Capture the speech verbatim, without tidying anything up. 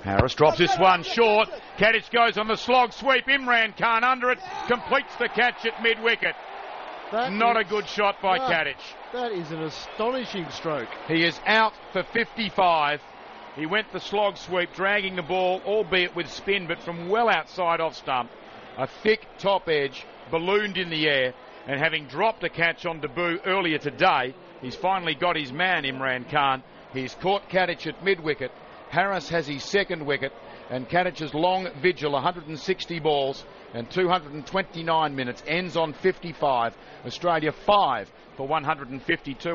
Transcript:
Harris drops this one short. Kadich goes on the slog sweep. Imran Khan under it, completes the catch at mid-wicket. That Not is, a good shot by no, Kadich. That is an astonishing stroke. He is out for fifty-five. He went the slog sweep, dragging the ball, albeit with spin, but from well outside off stump. A thick top edge, ballooned in the air, and having dropped a catch on debut earlier today, he's finally got his man, Imran Khan. He's caught Kadich at mid-wicket. Harris has his second wicket, and Kadich's long vigil, one hundred sixty balls and two hundred twenty-nine minutes, ends on fifty-five. Australia five for one hundred fifty-two.